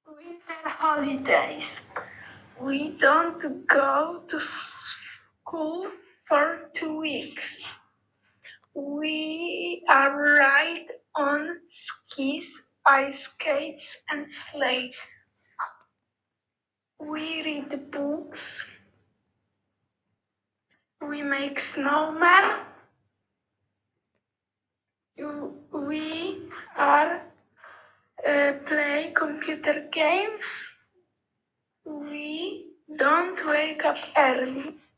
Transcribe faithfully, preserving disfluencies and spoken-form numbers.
Winter holidays. We don't go to school for two weeks. We are ride on skis, ice skates, and sleigh. We read books. We make snowmen. We are uh, play computer games. We don't wake up early.